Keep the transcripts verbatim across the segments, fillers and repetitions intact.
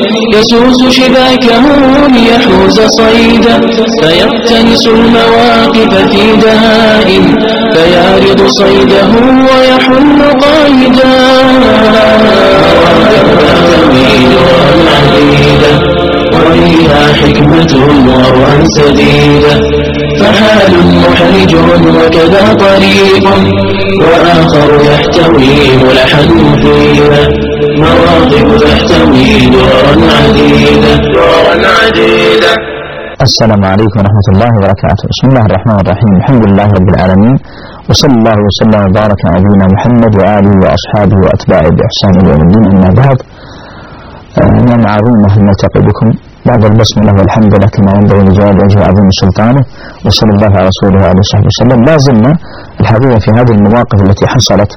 يسوس شباكه ليحوز صيدا فيقتنس المواقف في دهائم فيعرض صيده ويحل قائدا وفيها حكمة وروعا سديدة فحال محرج وكذا طريق وآخر يحتوي ملحا مفيدا مواقف تحتوي دررا عديدة دررا عديدة. السلام عليكم ورحمة الله وبركاته. بسم الله الرحمن الرحيم. الحمد لله رب العالمين، وصلى الله وسلم وبارك على نبينا محمد وآله وأصحابه وأتباعه بإحسان إلى يوم الدين. أما بعد، نعم عظيمة نلتقي بكم بعد البسملة والحمد لله كما ينبغي لجلال وجه عظيم سلطانه، وصلى الله على رسوله وعلى صحبه وسلم. لا زلنا الحقيقة في هذه المواقف التي حصلت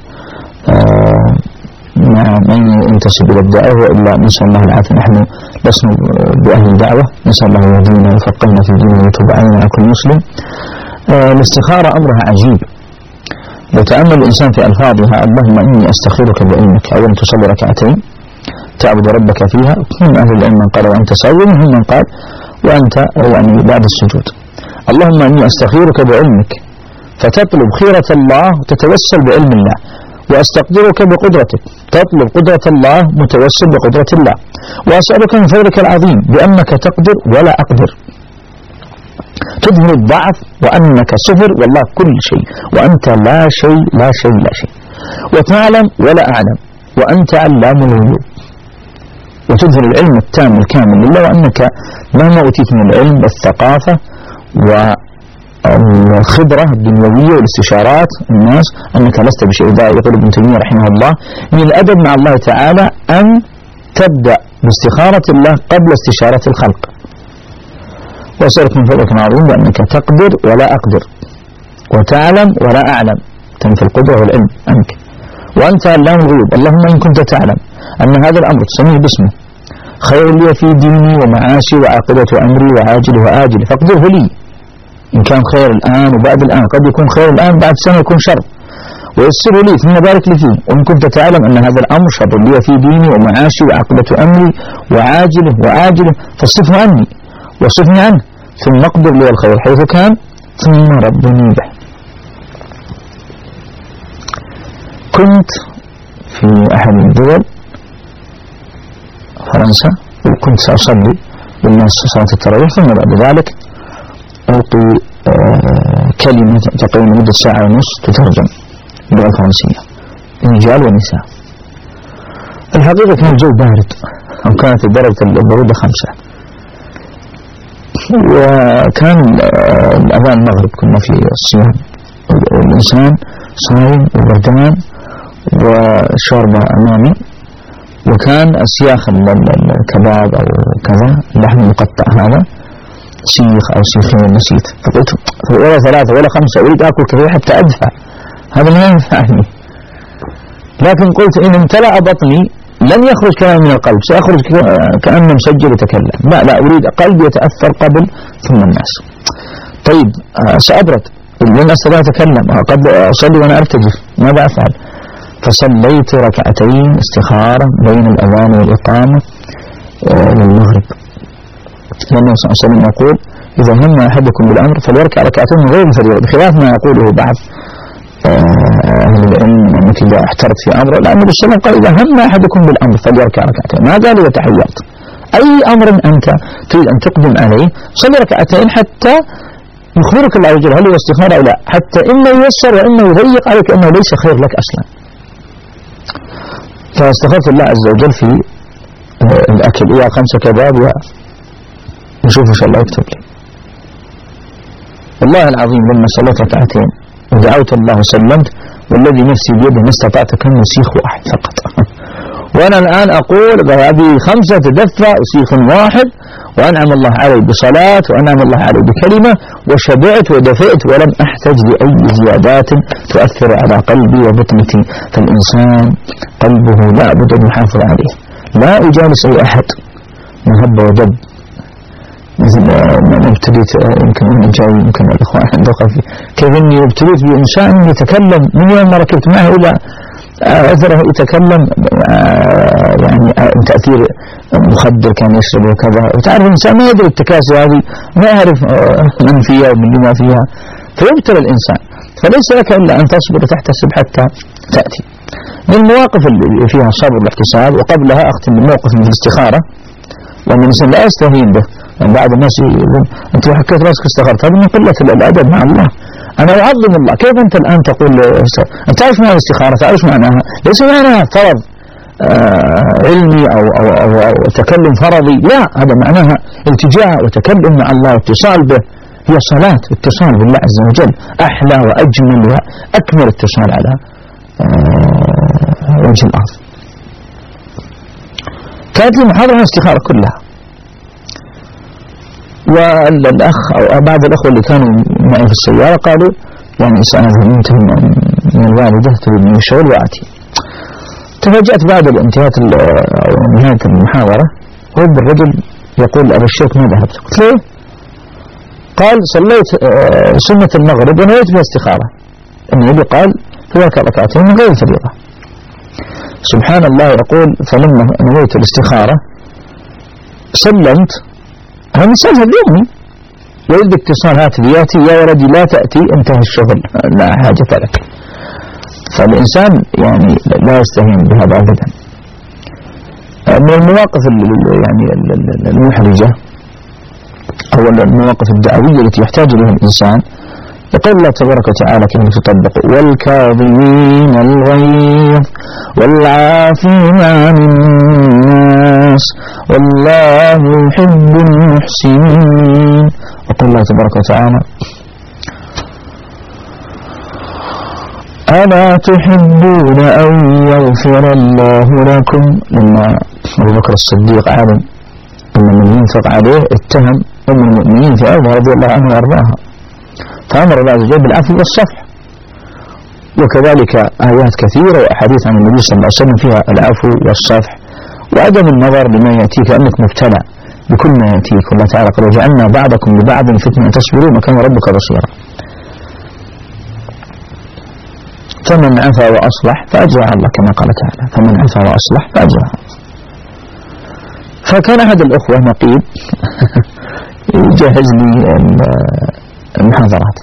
مع من ينتسب إلى الدعوة، إلا نسأل الله العافية. نحن لسنا بأهل الدعوة، نسأل الله يهدينا ويفقهنا في دينه ويتوب علينا على كل مسلم. الاستخارة أمرها عجيب. لو تأمل الإنسان في ألفاظها: اللهم إني أستخيرك بعلمك، أولا تصلي ركعتين تعبد ربك فيها. من أهل العلم من قال وأنت ساوي، ومنهم من قال وأنت يعني بعد السجود. اللهم إني أستخيرك بعلمك، فتطلب خيرة الله وتتوسل بعلم الله، وأستقدرك بقدرتك، تطلب قدرة الله متوسل بقدرة الله، وأسألك من فضلك العظيم بأنك تقدر ولا أقدر، تظهر الضعف وأنك صفر والله كل شيء، وأنت لا شيء لا شيء لا شيء، وتعلم ولا أعلم، وأنت علام الغيوب، وتظهر العلم التام الكامل لله، وأنك مهما أوتيت من العلم والثقافة والخبرة الدنيوية والاستشارات الناس أنك لست بشيء. ذا يقول ابن تيمية رحمه الله: من الأدب مع الله تعالى أن تبدأ باستخارة الله قبل استشارة الخلق. وأسألك من فضلك العظيم بأنك تقدر ولا أقدر، وتعلم ولا أعلم، تنفي القدرة والعلم عنك، وأنت علام الغيوب. اللهم إن كنت تعلم أن هذا الأمر تسميه باسمه خير لي في ديني ومعاشي وعاقبة أمري وعاجله وآجله فاقدره لي، إن كان خير الآن وبعد الآن، قد يكون خير الآن بعد سنة يكون شر، ويسره لي ثم بارك لي فيه. وإن كنت تعلم أن هذا الأمر شر لي في ديني ومعاشي وعاقبة أمري وعاجله وآجله فاصرفه عني واصرفني عنه، ثم اقدر لي الخير حيث كان ثم ربني به. كنت في أحد الدول فرنسا، وكنت سأصلي بالناس صلاة التراويح، ثم بعد ذلك ألقي آه كلمة تقريبا مدة ساعة ونص تترجم باللغة الفرنسية، رجال ونساء. الحقيقة كان الجو بارد، أو كانت درجة البرودة خمسة، وكان آه الأذان المغرب، كنا في الصيام والإنسان صايم وبردان وشوربة أمامي، وكان أسياخ الكباب أو كذا اللحم المقطع هذا سيخ أو سيخين نسيت، فقلت ولا ثلاثة ولا خمسة، أريد أكل كثير حتى أدفع، هذا ما ينفعني. لكن قلت إن امتلأ بطني لن يخرج كلام من القلب، سأخرج كأنه مسجل يتكلم. لا لا أريد قلبي يتأثر قبل ثم الناس. طيب آه سأبرد، لن أستطيع أتكلم، قد أصلي وأنا أرتجف، ماذا أفعل؟ فصليت ركعتين استخارة بين الأذان والإقامة آه للمغرب. لأنه صلى الله عليه وسلم يقول: إذا هم أحدكم بالأمر فليركع ركعتين من غير الفريضة، بخلاف ما يقوله بعض أهل العلم أنك إذا احترت في أمر. لأن النبي صلى الله عليه وسلم قال: إذا هم أحدكم بالأمر فليركع ركعتين، ما قال إذا تحيرت. أي أمر أنت تريد أن تقدم عليه صلي ركعتين حتى يخبرك الله عز وجل هل هو استخارة أو لا، حتى إنه ييسر وإنه يضيق عليك أنه ليس خير لك أصلا. فاستخرت الله عز وجل في الأكل، إياه خمسة كباب ونشوف إن شاء الله يكتب لي. والله العظيم لما صليت ركعتين ودعوت الله وسلمت والذي نفسي بيده ما استطعت كم سيخ واحد فقط. وأنا الآن أقول هذه خمسة تدفع وسيخ واحد، وأنعم الله علي بصلاة، وأنعم الله علي بكلمة، وشبعت ودفئت ولم أحتاج لأي زيادات تؤثر على قلبي وبطنتي. فالإنسان قلبه لا بد أن يحافظ عليه، لا أجالس أي أحد مهب وجب. مثل ما ابتديت يمكن أنا جاي يمكن الإخوان عندك في كيف إني ابتديت بإنسان يتكلم من يوم ما ركبت معه إلى أثره يتكلم يعني عن تأثير مخدر كان يشربه وكذا، وتعرف الإنسان ما يدري التكاسي هذه، ما يعرف من فيها ومن ما فيها، فيبتلى الإنسان. فليس لك إلا أن تصبر وتحتسب حتى تأتي. من المواقف اللي فيها الصبر والاحتساب، وقبلها أختم بموقف من الاستخارة، وأن الإنسان لا يستهين به. يعني بعض الناس يقول أنت حكيت رأسك استخرت، هذا من قلة الأدب مع الله. أنا أعظم الله، كيف أنت الآن تقول أنت تعرف معنى الاستخارة، تعرف معناها، ليس معناها فرض آه علمي أو, أو, أو, أو تكلم فرضي، لا، هذا معناها التجاء وتكلم مع الله واتصال به. هي صلاة اتصال بالله عز وجل، أحلى وأجمل وأكمل اتصال على آه وجه الأرض. كانت لي محاضرة عن الاستخارة كلها، والأخ أو بعض الأخوة اللي كانوا معي في السيارة قالوا يعني سأذهب منتهي من الوالدة تريد من الشغل وآتي. تفاجأت بعد الانتهاء أو نهاية المحاضرة رد الرجل يقول أبشرك ما ذهبت. قلت له قال صليت سنة المغرب ونويت بها استخارة. النبي قال فوك ركعتين من غير فريضة. سبحان الله، يقول فلما نويت الاستخارة سلمت، هم سلها اليومي يريد اتصال هاتفياتي، يا ولدي لا تأتي انتهى الشغل لا حاجة لك. فالإنسان يعني لا يستهين بهذا أبدا. من المواقف يعني المحرجة أو المواقف الدعوية التي يحتاج إليها الإنسان، يقول الله تبارك وتعالى كما تطبق والكاظمين الغيظ والعافين عن الناس والله يحب المحسنين. وقال الله تبارك وتعالى ألا تحبون أن يغفر الله لكم. لما أبو بكر الصديق عالم أن من ينفق عليه اتهم أم المؤمنين في عمر رضي الله عنه وأرضاها، فأمر الله عز وجل بالعفو والصفح. وكذلك آيات كثيرة وأحاديث عن النبي صلى الله عليه وسلم فيها العفو والصفح وعدم النظر لما يأتيك أنك مبتلى بكل ما يأتيك. والله تعالى قال وجعلنا بعضكم لبعض فتنة تصبرون وكان ربك بصيرا. فمن عفا وأصلح فأجرها الله كما قال تعالى، فمن عفا وأصلح فأجرها. فكان أحد الأخوة نقيب يجهز لي المحاضرات،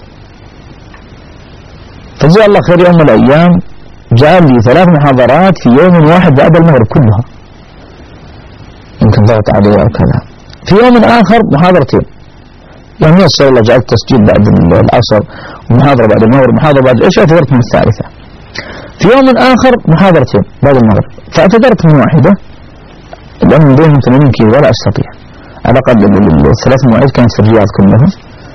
فجاء الله خير يوم من الأيام جاء لي ثلاث محاضرات في يوم واحد بعد المغرب كلها، يمكن ضغط عليه أو كذا. في يوم آخر محاضرتين، يعني يسر الله جعلت تسجيل بعد العصر ومحاضرة بعد المغرب محاضرة بعد العشاء، اعتذرت من الثالثة. في يوم آخر محاضرتين بعد المغرب، فاعتذرت من واحدة لأن بينهم ثمانين كيلو ولا أستطيع. على الأقل الثلاث مواعيد كانت في الرياض كلهم،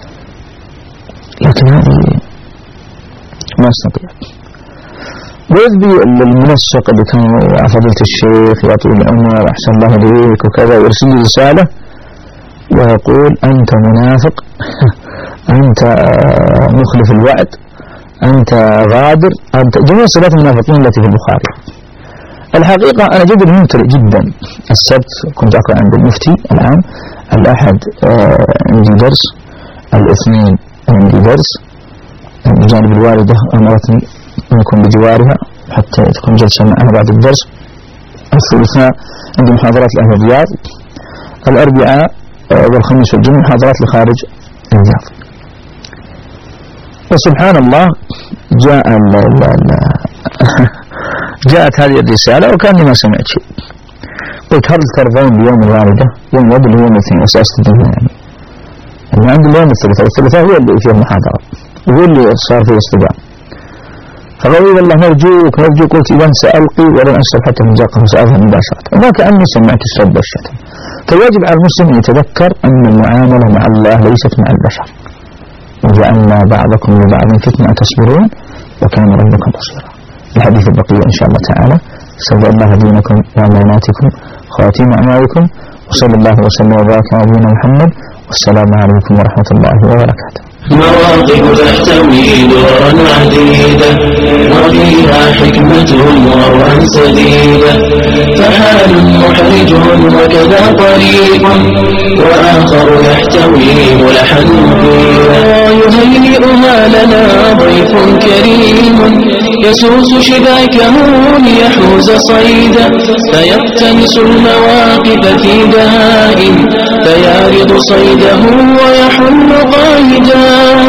لكن هذه ما أستطيع. ويذبي المنسق اللي كان فضيلة الشيخ يا طويل العمر أحسن الله إليك وكذا، ويرسل لي رسالة ويقول أنت منافق أنت مخلف الوعد أنت غادر، أنت جميع صفات المنافقين التي في البخاري. الحقيقة أنا جدا ممتلئ جدا. السبت كنت أقرأ عند المفتي الآن، الأحد عندي درس، الاثنين عندي درس، بجانب الوالدة أمرتني أن أكون بجوارها حتى تكون جلسة معها بعد الدرس. الثلاثاء عندي محاضرات لأهل الرياض، الأربعاء والخميس والجمعة محاضرات لخارج الرياض. وسبحان الله جاء ال ال ال جاءت هذه الرسالة وكأني ما سمعت شيء. قلت هل ترضون بيوم الوالدة؟ يوم الوالدة اللي هو يوم الاثنين أستدل يعني أنا عندي اليوم الثلاثاء، والثلاثاء هو اللي فيه المحاضرة وهو اللي صار فيه استدعاء. فقالوا والله نرجوك نرجوك. قلت إذا سألقي ولن أسأل حتى من جاءكم سأذهب مباشرة، وما كأني سمعت السب والشتم. فيجب على المسلم أن يتذكر أن المعاملة مع الله ليست مع البشر. وجعلنا بعضكم لبعض فتنة تصبرون وكان ربك بصيرا. الحديث البقية إن شاء الله تعالى. سبح الله دينكم وأماناتكم خواتيم أعمالكم، وصلى الله وسلم وبارك على نبينا محمد، والسلام عليكم ورحمة الله وبركاته. مواقف تحتوي دورا عديدة وفيها حكمة وروى سديدة، فحال محرج وكذا طريق وآخر يحتوي ملحا مفيدا، يهيئها لنا ضيف كريم يسوس شباكه ليحوز صيدا فيقتنس المواقف في دهاء فيعرض صيده ويحل قائدا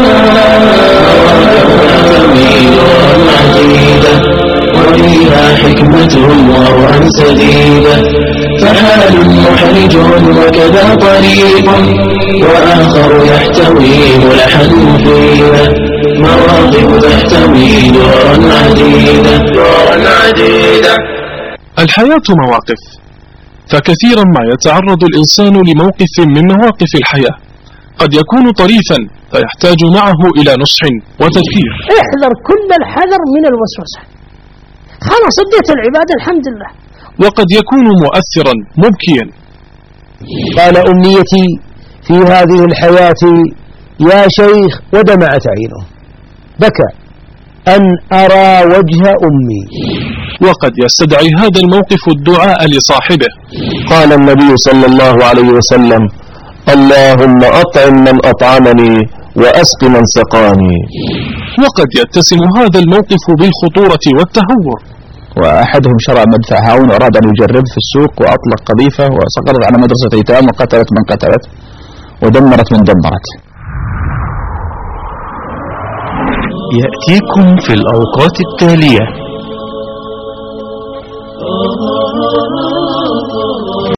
وفيها حكمة وروعا سديدة فحال محرج وكذا طريق وآخر يحتوي ملحا مفيدا مواقف تحتوي دورا عديدة دورا عديدة. الحياة مواقف، فكثيرا ما يتعرض الإنسان لموقف من مواقف الحياة قد يكون طريفا فيحتاج معه إلى نصح وتذكير. احذر كل الحذر من الوسوسة، خلاص اديت العبادة الحمد لله. وقد يكون مؤثرا مبكيا. قال أمنيتي في هذه الحياة يا شيخ ودمعت عينه، بكى أن أرى وجه أمي. وقد يستدعي هذا الموقف الدعاء لصاحبه. قال النبي صلى الله عليه وسلم: اللهم أطعم من أطعمني وأسق من سقاني. وقد يتسم هذا الموقف بالخطورة والتهور. وأحدهم شرع مدفع هاون وأراد أن يجرب في السوق وأطلق قذيفة وسقطت على مدرسة أيتام وقتلت من قتلت ودمرت من دمرت. يأتيكم في الأوقات التالية